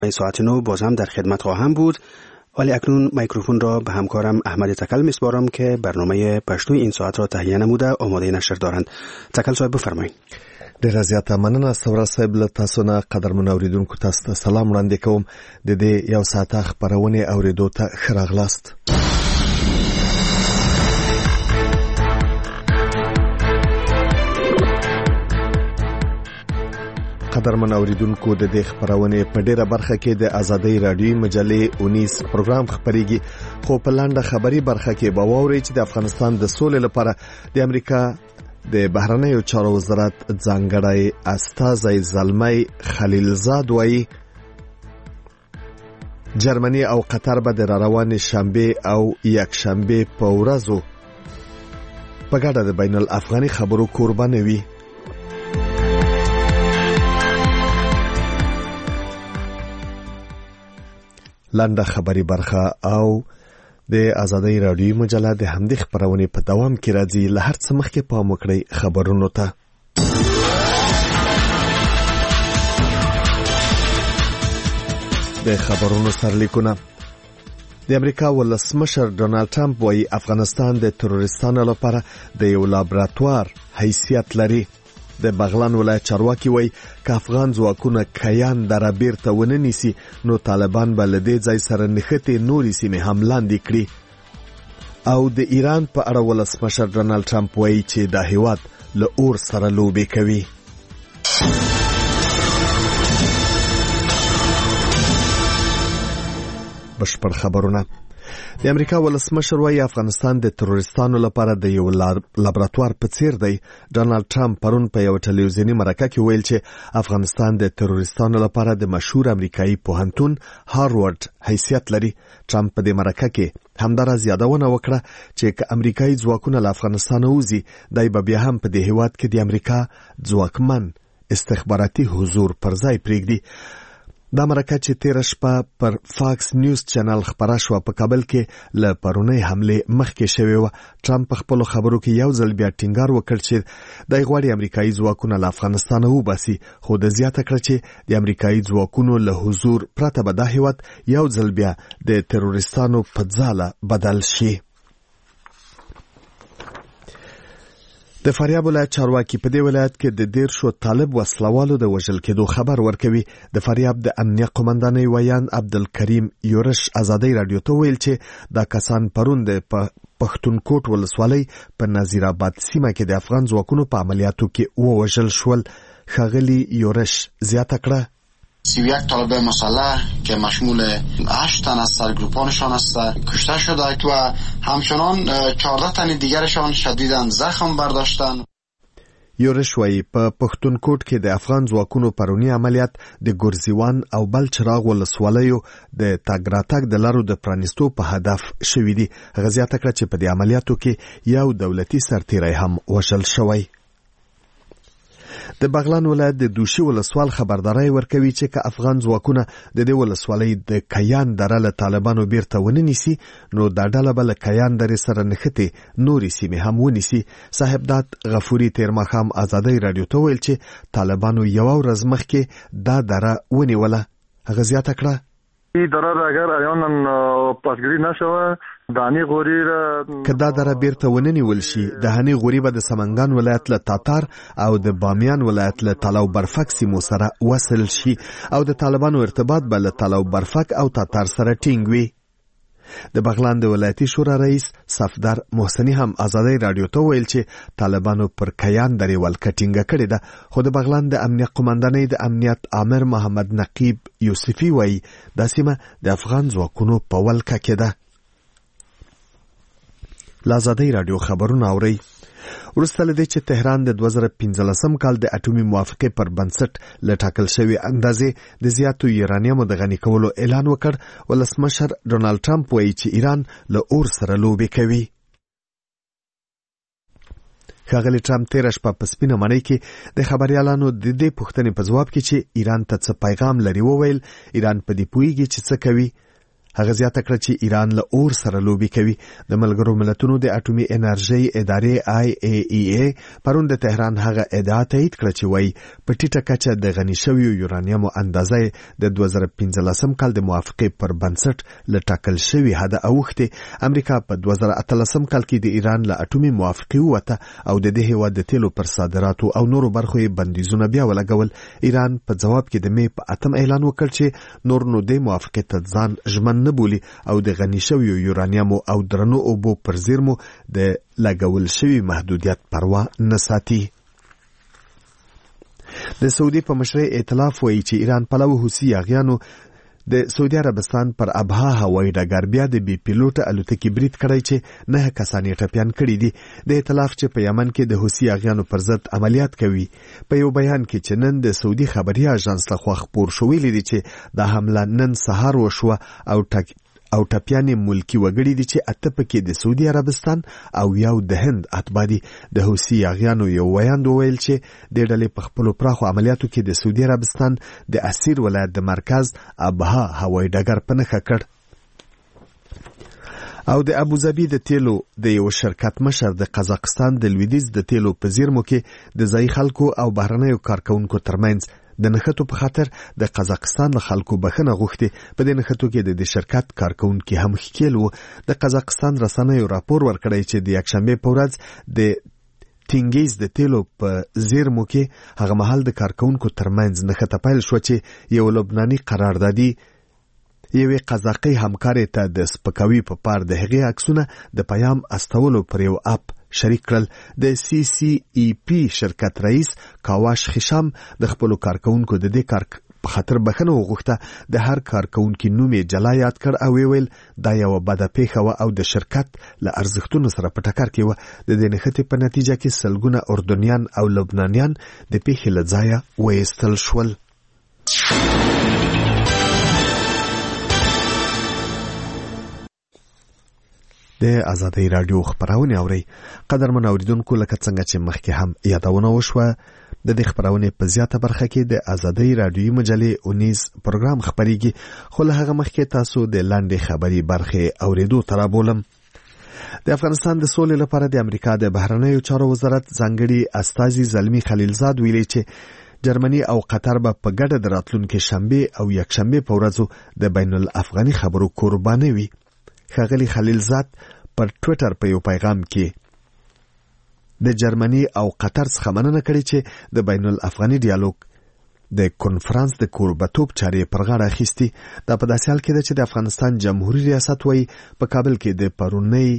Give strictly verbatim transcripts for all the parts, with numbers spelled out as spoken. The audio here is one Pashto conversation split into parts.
ساعت نو باز هم در خدمت خواهم بود، ولی اکنون میکروفون را به همکارم احمد تکل میسپارم که برنامه پښتو این ساعت را تهیه نموده آماده نشر دارند. تکل صاحب بفرمایئ. ډېر زیاته مننه ثورت صاحب. له تاسو نه قدرمن اوریدونکو تاسو ته سلام وړاندې کوم. د دې یو ساعته خپرونې اوریدو ته ښه راغلاست. قدرمن اوریدونکو د دې خبرونه په ډیره برخه کې د ازادۍ رادیو مجلې اونیس پروګرام خبريږي، خو په لاندې خبري برخه کې به واورئ چې د افغانستان د سولې لپاره د امریکا د بهرنیو چارو وزارت ځانګړی استازی زلمی خلیلزاد وایي جرمني او قطر به د روانې شنبه او یک شنبه په ورځو په ګډه د بین الافغاني خبرو قربان وي. لنډه خبري برخه او د ازادۍ رادیو مجله د همدې خبرونه په دوام کې راځي. له هر څه مخکې پام وکړئ خبرونو ته. د خبرونو سرلیکونه. د امریکا ولسمشر ډونالد ټرمپ وايي افغانستان د تروریستانو لپاره د یو لابراتوار حیثیت لري. د بغلان ولایت چارواکي وایي که افغان ځواکونه کیان دره بیرته ونه نیسي نو طالبان به له دې ځای سره نښتې نورې سیمې هم لاندې کړي. او د ایران په اړه ولسمشر ډونالد ټرمپ وایي چې دا هیواد له اور سره لوبې کوي. بشپړ خبرونه. د امریکا ولسمشر وايي افغانستان د تروریستانو لپاره د یو لابراتوار په څیر دی. ډونالد ټرمپ پرون په یو ټلویزیونی مرکه کې ویل چې افغانستان د تروریستانو لپاره د مشهور امریکایي پوهنتون هاروارد حیثیت لري. ټرمپ په دې مرکه کې همداراز یادونه وکړه چې که امریکایي ځواکونه له افغانستان وځي دای به بیا هم په دې هیواد کې د امریکا ځواکمن استخباراتي حضور پر ځای پرېږدي. دا مرکه چې تیر شپه پر فاکس نیوز چینل خبره شو په کابل کې له پرونی حمله مخکې شوی و. ټرمپ په خپل خبرو کې یو ځل بیا ټینګار وکړ چې د غواړي امریکایي ځواکونه له افغانستان وباسي، خو د زیاته کړ چې د امریکایي ځواکونو له حضور پرته به دا هیواد یو ځل بیا د تروریستانو په ځاله بدل شي. د فاریاب ولایت چارواکي په دې ولایت کې د دیرشو طالب وسلوالو د وژل کېدو خبر ورکوي. د فاریاب د امنیه قومندانۍ ویان عبدالکریم یورش ازادۍ رادیو ته ویل چې دا کسان پرون د پښتونکوټ ولسوالۍ په نذیر آباد سیمه کې د افغان ځواکونو په عملیاتو کې ووژل شول. ښاغلي یورش زیاته کړه سی و یک طالب مسلح که مشمول هشت تن از سرگروپانشان است کشته شده و همچنان چهارده تن دیگرشان شدیداً زخم برداشتند. یورش وایي په پښتونکوټ کې د افغان ځواکونو پرونی عملیات د ګرزیوان او بلچراغ ولسوالیو د تګ راتګ د لارو د پرانیستو په هدف شوي دي. هغه زیاته کړه چې په دې عملیاتو کې یو دولتي سرتیری هم وژل شوی. د بغلان ولایت د دوشي ولسوال خبرداري ورکوي چې که افغان ځواکونه د دې ولسوالۍ د کیان دره له طالبانو بیرته ونه نیسي نو دا ډله به له کیان درې سره نښتې نورې سیمې هم ونیسي. صاحبداد غفوري تیر ماښام ازادۍ رادیو ته ویل چې طالبانو یوه ورځ مخکې دا دره ونیوله. هغه زیاته کړه این دره را اگر ایانن پاسگیری نشوه دانی غوری را که دا دره بیرته وننیول شي د هنی غوری به د سمنګان ولایت له تاتار او د بامیان ولایت له تالاو برفک سیمو سره وصل شي او د طالبانو ارتباط به له تالاو برفک او تاتار سره ټینګ وي. د بغلان د ولایتي شورا رئیس صفدر محسنی هم ازادۍ رادیو ته ویل چې طالبانو پر کیان درې ولکه ټینګه کړې ده، خو د بغلان د امنیه قومندانۍ د امنیت آمر محمد نقیب یوسفی وایي دا سیمه د افغان ځواکونو په ولکه کې ده. له ازادۍ رادیو خبرونه اورئ. وروسته له دې چې تهران د دوه زره پنځلسم کال د اټومي موافقې پر بنسټ له ټاکل شوې اندازې د زیاتو یورانیمو د غني کولو اعلان وکړ، ولسمشر ډونالد ټرمپ وایي چې ایران له اور سره لوبې کوي. ښاغلي ټرمپ تېره شپه په سپینه ماڼۍ کې د خبریالانو د دې پوښتنې په ځواب کې چې ایران ته څه پیغام لري وویل ایران په دې پوهیږي چې څه کوي. هغه زیاته کړه چې ایران له اور سره لوبي کوي. د ملګرو ملتونو د اټومي انرژي ادارې آی ای ای ای پرون د تهران هغه ادعا تایید کړه چې وایي په ټیټه کچه د غني شویو یورانیمو اندازه د دوه زره پنځلسم کال د موافقې پر بنسټ له ټاکل شوي حد اوښتې. امریکا په دوه زره اتلسم کال کې د ایران له اټومي موافقې ووته او د دې هېواد د تیلو پر صادراتو او نورو برخو یې بندیزونه بیا ولګول. ایران په جواب کې د مې په اتم اعلان وکړ چې نور نو د موافقې ته ځان ژمن نه بولي او د غني شویو یورانیمو او درنو اوبو پر زیرمو د لګول شوي محدودیت پروا نه ساتي. د سعودي په مشرۍ ائتلاف وایي چې ایران پلوي حوثي یاغیانو د سعودي عربستان پر ابها هوایي ډګر بیا د بي پیلوټ الوتکې برید کړی چې نه کسان یې ټپیان کړي دي. د ائتلاف چې په یمن کې د حوثي یاغیانو پر ضد عملیات کوي په یو بیان کې چې نن د سعودي خبري اژانس لخوا خپور شوی لیدي چې د حمله نن سهار وشوه او ټک او ټپیانې ملکی وګړي دي چې اته پکې د سعودي عربستان او یو د هند اتباع دي. د حوثي یاغیانو یو ویاند وویل چې د ډلې په خپلو پراخو عملیاتو کې د سعودي عربستان د اسیر ولایت د مرکز ابها هوایي ډګر په نښه کړ. او د ابوظبي د تیلو د یو شرکت مشر د قزاقستان د لویدیځ د تیلو په زیرمو کې د ځایي خلکو او بهرنیو کارکونکو ترمنځ د نښتو په خاطر د قزاقستان له خلکو بخښنه غوښتې. په دې نښتو کې د شرکت کارکونکي هم ښکیل وو. د قزاقستان رسنیو راپور ورکړی چې د یکشنبې په ورځ د تینګیز د تیلو په زیرمو کې هغه مهال د کارکونکو ترمنځ نښته پیل شوه چې یو لبناني قراردادي یوې قزاقي همکارې ته د سپکاوي په پار د هغې عکسونه د پیام استولو پر یو اپ شریک کړل. د سی سی ای پی شرکت رئیس کاواش خشام د خپلو کارکونکو د دې کار په خاطر بخښنه وغوښته. د هر کارکونکي نوم یې جلا یاد کړ او ویل دا یوه بده پیښه وه او د شرکت له ارزښتونو سره په ټکر کې وه. د دې نښتې په نتیجه کې سلګونه اردنیان او لبنانیان د پیښې له ځایه وایستل شول. د آزادۍ راډیو خبرونه اوري. قدرمن اوریدونکو لکه څنګه چې مخکې هم یادونه وشوه د دې خبرونه په زیاته برخه کې د آزادۍ راډیو مجلې اونیز پروګرام خبريږي. خو له هغه مخکې تاسو د لاندې خبري برخه اوریدو ترابولم. د افغانستان د سولې لپاره د امریکا د بهرنیو چارو وزارت ځانګړي استازي زلمی خلیلزاد ویلي چې جرمني او قطر به په ګډه د راتلونکي شنبه او یکشنبه په ورځو د بین الافغاني خبرو قرباني وي. ښاغلي خلیلزاد پر ټویټر په یو پیغام کې د جرمني او قطر څخه مننه کړې چې د بین الافغاني ډیالوګ د کنفرانس د کوربتوب چارې پر غاړه اخیستي. دا په داسې حال کې ده چې د افغانستان جمهوریت ریاست وایي په کابل کې د پرونۍ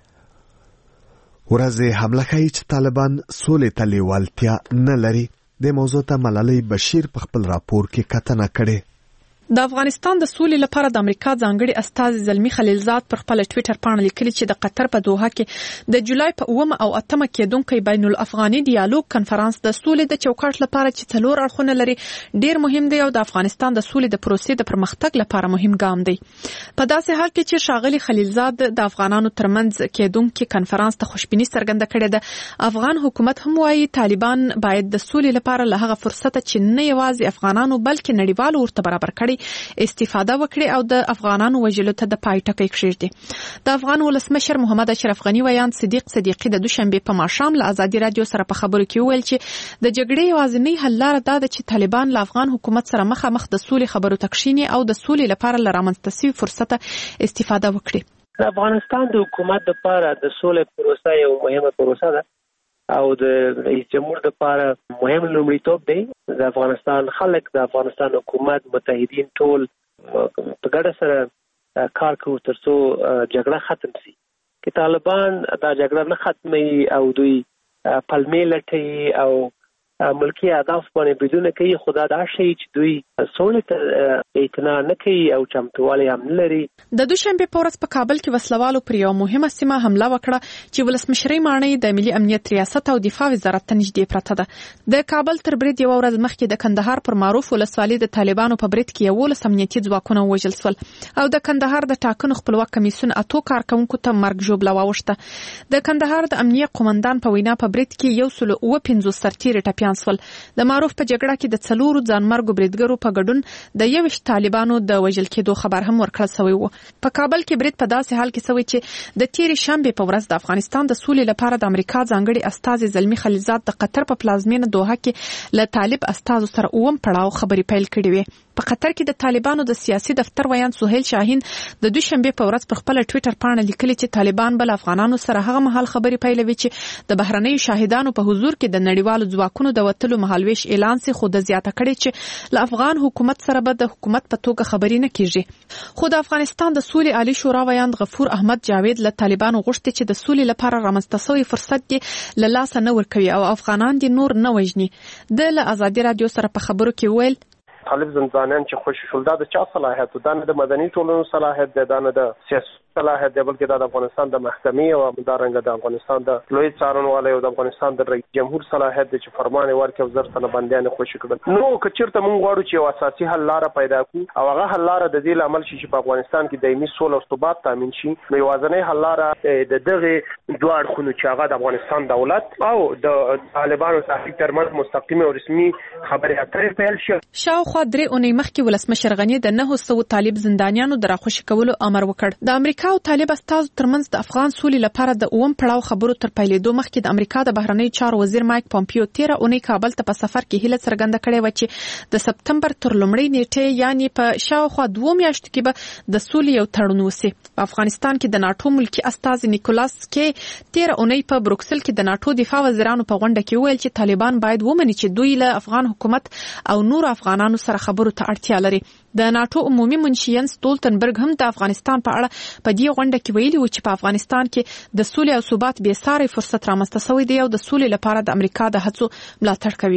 ورځې حمله ښایي چې طالبان سولې ته لیوالتیا نه لري. د موضوع ته ملالۍ بشیر په خپل راپور کې کتنه کړې. د افغانستان د سولې لپاره د امریکا ځانګړي استازي زلمی خلیلزاد پر خپل ټویټر باندې لیکلي چې د قطر په دوحه کې د جولای په اومه او اتمه کېدونکي بین الافغاني ډیالوګ کنفرانس د سولې د چوکاټ لپاره چې څلور اړخونه لري ډیر مهم دی او د افغانستان د سولې د پروسې د پرمختګ لپاره مهم ګام دی. په داسې حال کې چې ښاغلي خلیلزاد د افغانانو ترمنځ کېدونکي کنفرانس ته خوشبیني څرګنده کړې ده، افغان حکومت هم وايي طالبان باید د سولې لپاره له هغه فرصت چې نه یوازې افغانانو بلکې نړیوالو ورته برابر کړي استفاده وکړي او د افغانانو وژلو ته د پای ټکی کېږدي. د افغان ولسمشر محمد اشرف غنی ویاند صدیق صدیقی د دوشنبه په ماښام له آزادي رادیو سره په خبرو کې وویل چې د جګړې یوازینۍ حل لاره دا ده چې طالبان له افغان حکومت سره مخامخ د سولې خبرو ته کښیني او د سولې لپاره له رامنځته شوي فرصته استفاده وکړي. د افغانستان د حکومت لپاره د سولې پروسه یو مهمه پروسه ده او د رئیس جمهور لپاره مهم لومړیتوب دی. د افغانستان خلک د افغانستان حکومت متحدین ټول په ګډه سره کار کوي ترڅو جګړه ختم شي. که طالبان دا جګړه نه ختمي او دوی پلمې لټي او ملکی اهداف باندې بدون کوي، خدا دا شي چې دوی سولې ته اعتنا نه کوي او چمتووالی هم نه لري. د دوشنبه په ورځ په کابل کې وسلوالو پر یو مهمه سیمه حمله وکړه چې ولسمشرۍ ماڼۍ د ملي امنیت ریاست او دفاع وزارت ته نږدې پرته ده. د کابل تر برید یو ورځ مخکې د کندهار پر معروف ولسوالۍ د طالبانو په برید کې یولس امنیتي ځواکونه ووژل شول او د کندهار د ټاکنو خپلواک کمیسیون اتو کارکونکو ته مرګ ژوبله واوښته. د کندهار د امنیت قومندان په وینا په برید کې یو سل اوه پنځوس سرتیري ټپیان ټپيان شول. د معروف په جګړه کې د څلورو ځانمرګو بریدګرو په ګډون د یوشت طالبانو د وژل کېدو خبر هم ورکړل شوی و. په کابل کې برید په داسې حال کې شوی چې د تیرې شنبې په ورځ د افغانستان د سولې لپاره د امریکا ځانګړي استازي زلمی خلیلزاد د قطر په پلازمینه دوحه کې له طالب استازو سره اووم پړاو خبرې پیل کړې وې. په قطر کې د طالبانو د سیاسي دفتر ویان سهیل شاهین د دوشنبه په ورځ پر خپل ټوئیټر باندې لیکلي چې طالبان بل افغانانو سره هغه مهال خبرې پیلوي چې د بهرنیو شاهدانو په حضور کې د نړیوالو ځواکونو د وټلو مهالويش اعلان سي خو د زیاته کړي چې له افغان حکومت سره به د حکومت په توګه خبرې نه کیږي. خو د افغانستان د سولې عالی شورا ویان غفور احمد جاوید له طالبانو غوښتي چې د سولې لپاره رامنځته شوی فرصت کې له لاس نه ورکوي او افغانان دي نور نه وژني. د آزادي رادیو سره په خبرو کې ویل طالب زندانیان چې خوشی شول دا د چا صلاحیت دا نه د مدني ټولنو صلاحیت دی دا نه د سیاسي صلاحیت دی بلکې دا د افغانستان د محکمې او همدارنګه د افغانستان د لوی څارنوالۍ او د افغانستان د رئیس جمهور صلاحیت دی چې فرمان ورکړي او زر تنه بندیان خوشی کړل. نو که چیرته موږ غواړو چې یو اساسي حل لاره پیدا کړو او هغه حل لاره د دې لامل شي چې په افغانستان کې دایمي سوله او ثبات تامین شي نو یوازینی حل لاره د دغه دوه اړخونو چې هغه د افغانستان دولت او د طالبانو تحریک ترمنځ مستقیم او رسمي خبرې اترې پیل شي. شاوخوا درې اونۍ مخکې ولسمشر غني د نه سوه طالب زندانیانو د راخوشي کولو امر وکړ. د امریکا او طالب استازو ترمنځ د افغان سولې لپاره د اوم پړاو خبرو تر پیلېدو مخکې د امریکا د بهرنیو چارو وزیر مایک پومپیو تیره اونۍ کابل ته په سفر کې هیله څرګنده کړې و چې د سپتمبر تر لومړۍ نیټې یعنی په شاوخوا دوه میاشتو کې به د سولې یو تړون وشي. په افغانستان کې د ناتو ملکی استازي نیکولاس کې تیره اونۍ په بروکسل کې د ناتو دفاع وزیرانو په غونډه کې ویل چې طالبان باید ومني چې دوی له افغان حکومت او نور افغانانو سره خبرو ته اړتیا لري. د ناتو عمومي منشي ینس ستولتنبرګ هم د افغانستان په اړه په دې غونډه کې ویلي و چې په افغانستان کې د سولې او ثبات بې ساري فرصت رامنځته شوی دی او د سولې لپاره د امریکا د هڅو ملاتړ کوي.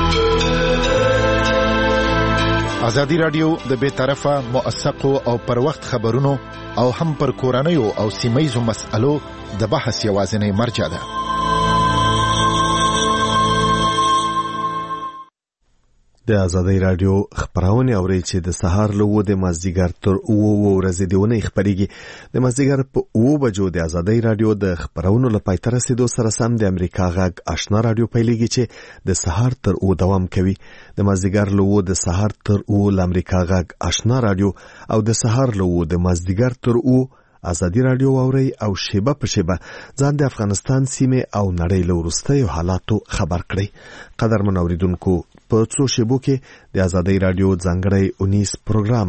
ازادي رادیو د بې طرفه موثقو او پر وخت خبرونو او هم پر کورنیو او سیمایي مسألو د بحث یوازینی مرجع ده. د ازادي رادیو خبرونه اوري چې د سهار له و د مازدیګر تر اوو ورځې دیونه خبريږي. د مازدیګر په اوو بجو د ازادي رادیو د خبرونو لپاره تر رسیدو سره سم د امریکا غږ آشنا رادیو پیلېږي چې د سهار تر اوو دوام کوي. د مازدیګر له و د سهار تر اوو د امریکا غږ آشنا رادیو او د سهار له و د مازدیګر تر اوو ازادي رادیو اوري او شیبه په شیبه ځان د افغانستان سیمه او نړۍ له وروستیو حالاتو خبر کړي. قدرمن اوریدونکو په څو شیبو کې د ازادي رادیو ځانګړی اونیس پروګرام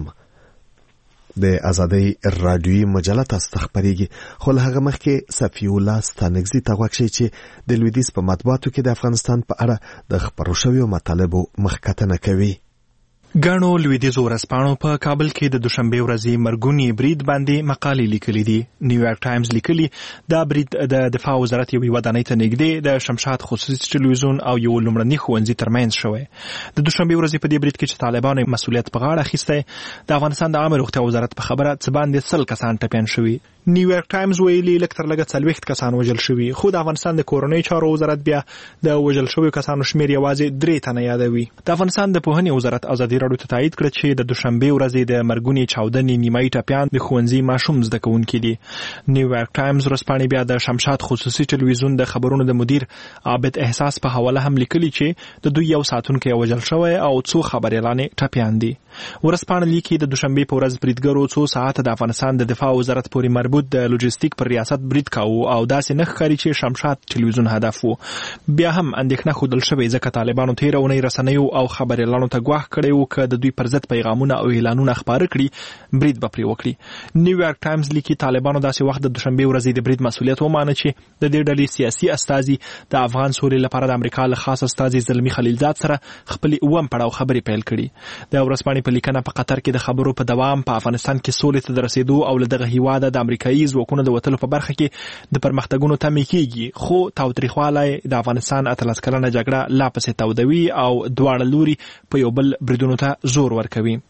د ازادي رادیوي مجله تاسو خبريږي خو له هغه مخکې صفی الله ستانګزي تاغوښي چې د لویدیس په مطبوعاتو کې د افغانستان په اړه د خبرو شویو مطالبو مخکتنه کوي. ګڼو لویدیځو ورځپاڼو په کابل کې د دوشنبه ورځې مرګونی برید باندې مقالې لیکلې دي. نیویارک ټایمز لیکلي دا برید د دفاع وزارت یوې ودانۍ ته نږدې د شمشاد خصوصي ټلویزیون او یو لومړني ښوونځي ترمنځ شوی. د دوشنبه ورځې په دې برید کې چې طالبانو مسؤلیت په غاړه اخیستی د افغانستان د عامه روغتیا وزارت په خبره څه باندې سل کسان ټپیان شوي. نیویارک ټایمز ویلي لږ تر لږه څلوېښت کسان وژل شوي خو د افغانستان د کورنۍ چارو وزارت بیا د وژل شویو کسانو شمېر یوازې درې تنه یادوي. د افغانستان د پوهنې وزارت ازادي راډیو ته تایید کړ چې د دوشنبه ورځې د مرګونی چاودنې نیمایي ټپیان د ښوونځي ماشوم زده کوونکي دي. نیویارک ټایمز ورځپاڼې بیا د شمشاد خصوصي ټلویزیون د خبرونو د مدیر عابد احساس په حواله هم لیکلي چې د دوی یو ساتونکی وژل شوی او څو خبریالانې ټپیان دي. ورځپاڼه لیکي د دوشنبه په ورځ بریدګرو څو ساعته د افغانستان د دفاع وزارت پورې مربوط د لوجستیک پر ریاست برید کاوه او داسې نه ښکاري چې شمشاد ټلویزیون هدف وو. بیا هم اندېښنه ښودل شوې ځکه طالبانو تېره اونۍ رسنیو او خبریالانو ته ګواښ کړی و که د دوی پر ضد پیغامونه او اعلانونه خپاره کړي برید به پرې وکړي. نیویارک ټایمز لیکي طالبانو داسې وخت د دوشنبه ورځې د برید مسؤلیت ومانه چې د دې ډلې سیاسي استازي د افغان سولې لپاره د امریکا له خاص استازي زلمی خلیلزاد سره خپلې اووم پړاو خبرې پیل کړي. د ورځپاڼې په لیکنه په قطر کې د خبرو په دوام په افغانستان کې سولې ته د رسیدو او له دغه هیواده د امریکایي ځواکونو د وتلو په برخه کې د پرمختګونو تمې کیږي خو تاوتریخوالی د افغانستان اتلس کلنه جګړه لا پسې تودوي او دواړه لوري په یو بل بریدونو ته زور ورکوي.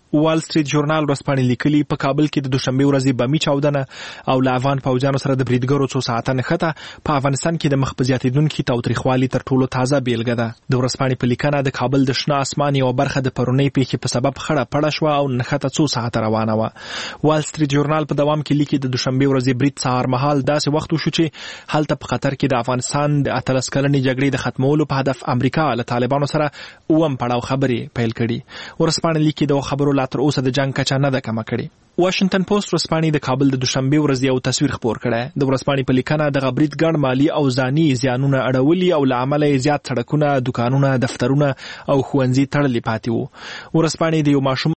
وال سټریټ ژورنال ورځپاڼې لیکلي په کابل کې د دوشنبه ورځې بمي چاودنه او له افغان پوځیانو سره د بریدګرو څو ساعته نښته په افغانستان کې د مخ په زیاتېدونکي تاوتریخوالي تر ټولو تازه بیلګه ده. د ورځپاڼې په لیکنه د کابل د شنه اسمان یوه برخه د پرونۍ پیښې په سبب خړه پړه شوه او نښته څو ساعته روانه وه. وال سټریټ ژورنال په دوام کې لیکي د دوشنبه ورځې برید سهار مهال داسې وخت وشو چې هلته په قطر کې د افغانستان د اتلس کلنې جګړې د ختمولو په هدف امریکا له طالبانو سره اووم پړاو خبرې پیل کړي. ورځپاڼې لیکي د خبرو لا تر اوسه د جنګ کچه نه ده کمه کړې. واشنگټن پوسټ ورځپاڼې د کابل د دوشنبه ورځې یو تصویر خپور کړی. د ورځپاڼې په لیکنه د برید ګڼ مالي او ځاني زیانونه اړولي او له امله یې زیات سړکونه، دوکانونه، دفترونه او ښوونځي تړلي پاتې وو. ورځپاڼې د یو ماشوم